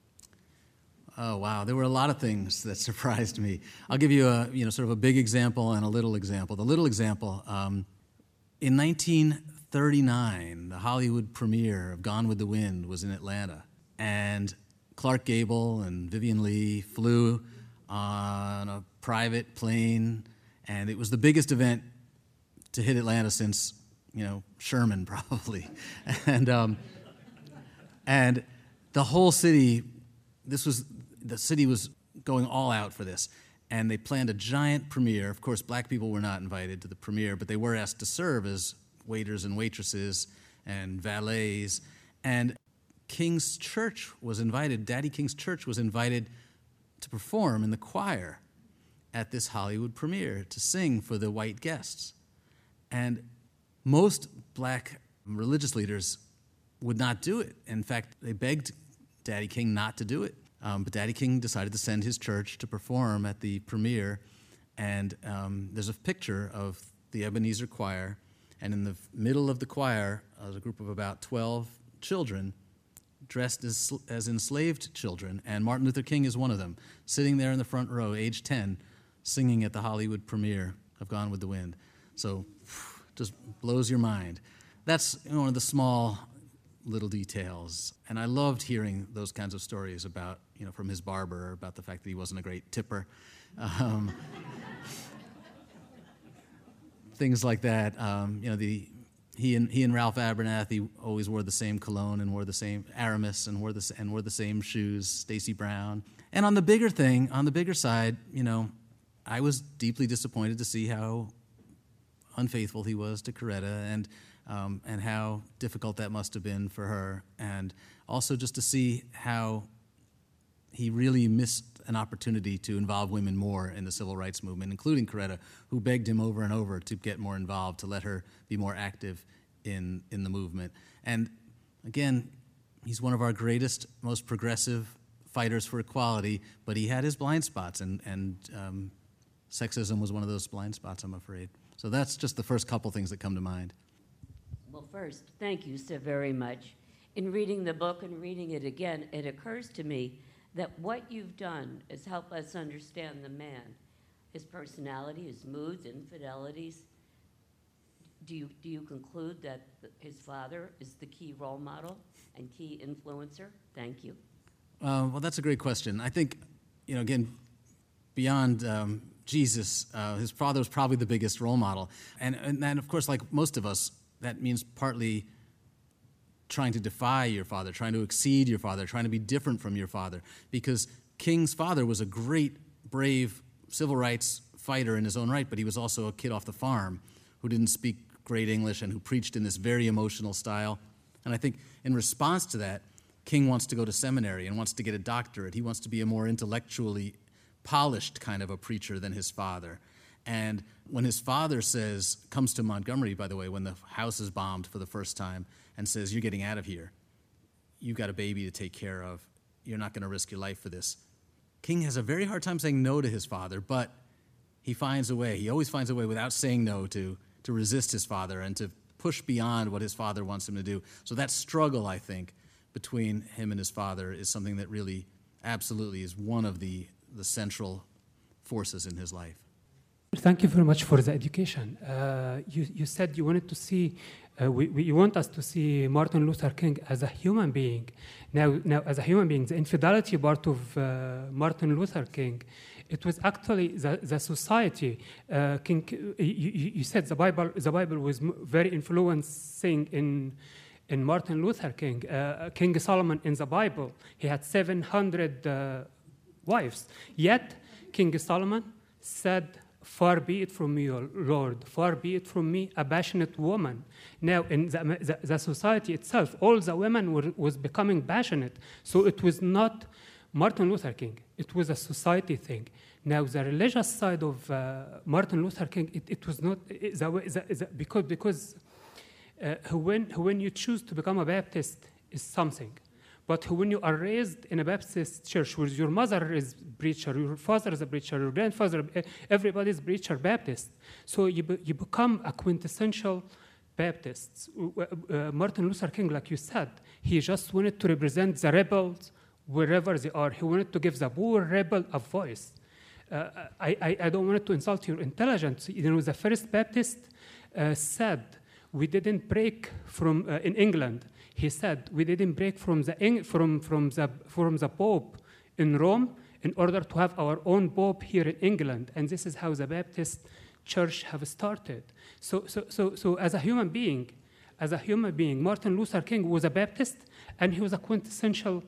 Oh, wow. There were a lot of things that surprised me. I'll give you a, you know, sort of a big example and a little example. The little example, um, in nineteen thirty-nine, the Hollywood premiere of Gone with the Wind was in Atlanta. And Clark Gable and Vivian Leigh flew on a private plane, and it was the biggest event to hit Atlanta since, you know, Sherman probably. and um, and the whole city, this was, the city was going all out for this. And they planned a giant premiere. Of course, black people were not invited to the premiere, but they were asked to serve as waiters and waitresses and valets. And King's church was invited, Daddy King's church was invited to perform in the choir at this Hollywood premiere, to sing for the white guests. And most black religious leaders would not do it. In fact, they begged Daddy King not to do it. Um, but Daddy King decided to send his church to perform at the premiere. And um, there's a picture of the Ebenezer Choir. And in the middle of the choir, uh, there's a group of about twelve children dressed as, as enslaved children. And Martin Luther King is one of them, sitting there in the front row, age ten, singing at the Hollywood premiere of Gone with the Wind. So just blows your mind. That's, you know, one of the small little details. And I loved hearing those kinds of stories about, you know, from his barber, about the fact that he wasn't a great tipper. Um, things like that. Um, you know, the he and he and Ralph Abernathy always wore the same cologne and wore the same Aramis and wore the and wore the same shoes. Stacey Brown. And on the bigger thing, on the bigger side, you know, I was deeply disappointed to see how unfaithful he was to Coretta, and um, and how difficult that must have been for her, and also just to see how he really missed an opportunity to involve women more in the civil rights movement, including Coretta, who begged him over and over to get more involved, to let her be more active in, in the movement. And again, he's one of our greatest, most progressive fighters for equality, but he had his blind spots, and, and um, sexism was one of those blind spots, I'm afraid. So that's just the first couple things that come to mind. Well, first, thank you so very much. In reading the book and reading it again, it occurs to me that what you've done is help us understand the man, his personality, his moods, infidelities. Do you, do you conclude that his father is the key role model and key influencer? Thank you. Uh, well, that's a great question. I think, you know, again, beyond um, Jesus, uh, his father was probably the biggest role model. And, and then, of course, like most of us, that means partly trying to defy your father, trying to exceed your father, trying to be different from your father. Because King's father was a great, brave civil rights fighter in his own right, but he was also a kid off the farm who didn't speak great English and who preached in this very emotional style. And I think in response to that, King wants to go to seminary and wants to get a doctorate. He wants to be a more intellectually polished kind of a preacher than his father. And when his father says, comes to Montgomery, by the way, when the house is bombed for the first time, and says, you're getting out of here. You've got a baby to take care of. You're not going to risk your life for this. King has a very hard time saying no to his father, but he finds a way. He always finds a way without saying no to, to resist his father and to push beyond what his father wants him to do. So that struggle, I think, between him and his father is something that really absolutely is one of the, the central forces in his life. Thank you very much for the education. Uh, you, you said you wanted to see, uh, we, we, you want us to see Martin Luther King as a human being. Now, now as a human being, the infidelity part of uh, Martin Luther King, it was actually the, the society. Uh, King, you, you said the Bible, the Bible was very influencing in, in Martin Luther King. Uh, King Solomon in the Bible, he had seven hundred uh, wives. Yet, King Solomon said, far be it from me, O Lord, far be it from me, a passionate woman. Now, in the, the, the society itself, all the women were was becoming passionate. So it was not Martin Luther King. It was a society thing. Now, the religious side of uh, Martin Luther King, it, it was not, it, the, the, the, because, because uh, when, when you choose to become a Baptist is something. But when you are raised in a Baptist church where your mother is preacher, your father is a preacher, your grandfather, everybody is preacher Baptist. So you, be, you become a quintessential Baptist. Uh, Martin Luther King, like you said, he just wanted to represent the rebels wherever they are. He wanted to give the poor rebel a voice. Uh, I, I, I don't want to insult your intelligence. You know, the first Baptist uh, said, we didn't break from, uh, in England, he said, we didn't break from the, from, from, the, from the Pope in Rome in order to have our own Pope here in England. And this is how the Baptist Church have started. So, so, so, so as a human being, as a human being, Martin Luther King was a Baptist, and he was a quintessential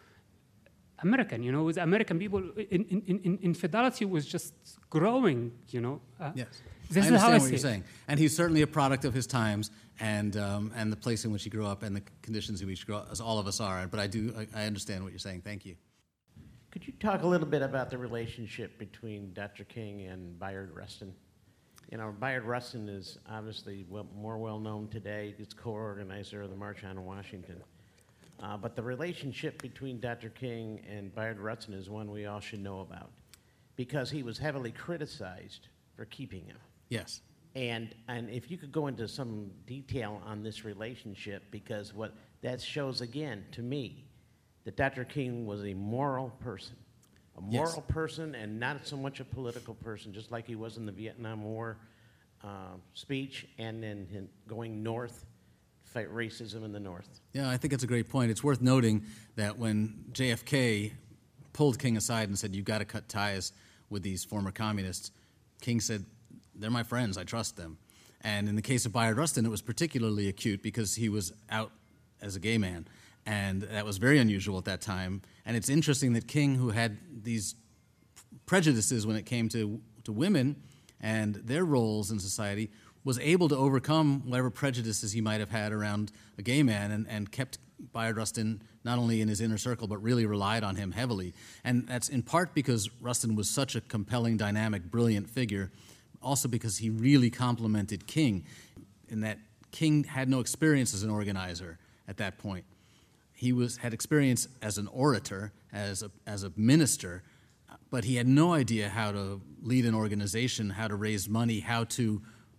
American. You know, with American people, in, in, in, infidelity was just growing, you know. Uh, yes. This I is how understand I what see you're it. saying. And he's certainly a product of his times and um, and the place in which he grew up and the conditions in which he grew up, as all of us are. But I do, I, I understand what you're saying. Thank you. Could you talk a little bit about the relationship between Doctor King and Bayard Rustin? You know, Bayard Rustin is obviously well, more well known today. He's co-organizer of the March on Washington. Uh, but the relationship between Doctor King and Bayard Rustin is one we all should know about, because he was heavily criticized for keeping him. Yes. And and if you could go into some detail on this relationship, because what that shows again to me, that Doctor King was a moral person, a moral Yes. person, and not so much a political person, just like he was in the Vietnam War uh, speech, and then him going north, fight racism in the north. Yeah, I think it's a great point. It's worth noting that when J F K pulled King aside and said, you've got to cut ties with these former communists, King said, they're my friends, I trust them. And in the case of Bayard Rustin, it was particularly acute because he was out as a gay man. And that was very unusual at that time. And it's interesting that King, who had these prejudices when it came to, to women and their roles in society, was able to overcome whatever prejudices he might have had around a gay man and, and kept Bayard Rustin not only in his inner circle, but really relied on him heavily. And that's in part because Rustin was such a compelling, dynamic, brilliant figure, also because he really complimented King in that King had no experience as an organizer at that point. He was had experience as an orator, as a, as a minister, but he had no idea how to lead an organization, how to raise money, how to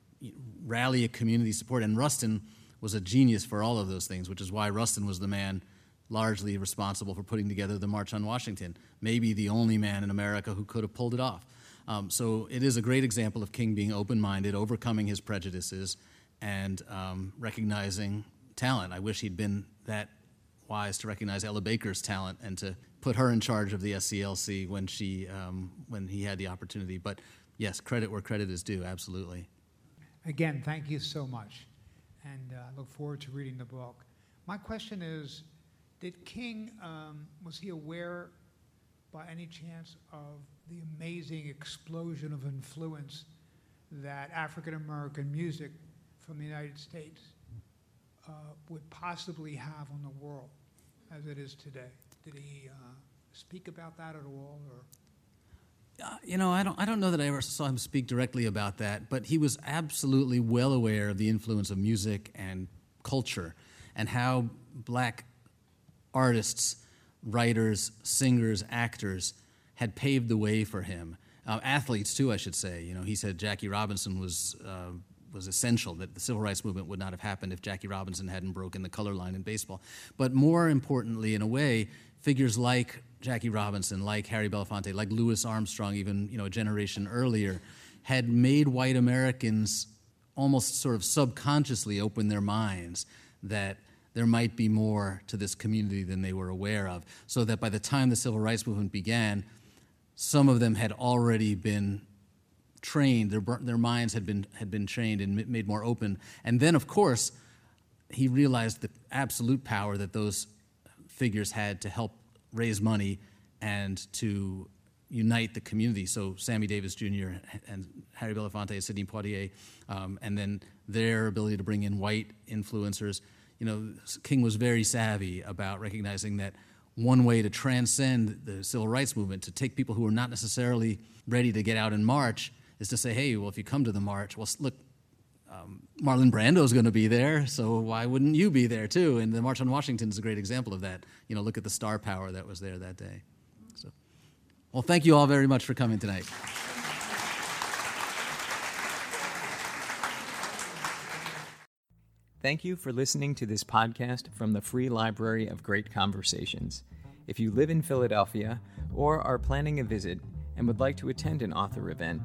rally a community support. And Rustin was a genius for all of those things, which is why Rustin was the man largely responsible for putting together the March on Washington, maybe the only man in America who could have pulled it off. Um, so it is a great example of King being open-minded, overcoming his prejudices, and um, recognizing talent. I wish he'd been that wise to recognize Ella Baker's talent and to put her in charge of the S C L C when she um, when he had the opportunity. But yes, credit where credit is due, absolutely. Again, thank you so much, and I uh, look forward to reading the book. My question is, did King, um, was he aware by any chance of the amazing explosion of influence that African-American music from the United States uh, would possibly have on the world as it is today? Did he uh, speak about that at all, or? Uh, you know, I don't, I don't know that I ever saw him speak directly about that, but he was absolutely well aware of the influence of music and culture and how black artists, writers, singers, actors had paved the way for him. Uh, athletes, too, I should say. You know, he said Jackie Robinson was uh, was essential, that the civil rights movement would not have happened if Jackie Robinson hadn't broken the color line in baseball. But more importantly, in a way, figures like Jackie Robinson, like Harry Belafonte, like Louis Armstrong, even you know a generation earlier, had made white Americans almost sort of subconsciously open their minds that there might be more to this community than they were aware of, so that by the time the civil rights movement began, some of them had already been trained, their, their minds had been, had been trained and made more open. And then, of course, he realized the absolute power that those figures had to help raise money and to unite the community. So Sammy Davis Junior and Harry Belafonte and Sidney Poitier, um, and then their ability to bring in white influencers. You know, King was very savvy about recognizing that one way to transcend the civil rights movement, to take people who are not necessarily ready to get out and march, is to say, hey, well, if you come to the march, well, look, um, Marlon Brando's going to be there, so why wouldn't you be there too? And the March on Washington is a great example of that. You know, look at the star power that was there that day. So, well, thank you all very much for coming tonight. Thank you for listening to this podcast from the Free Library of Great Conversations. If you live in Philadelphia or are planning a visit and would like to attend an author event,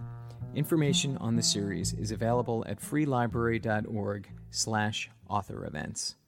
information on the series is available at freelibrary dot org slash author events.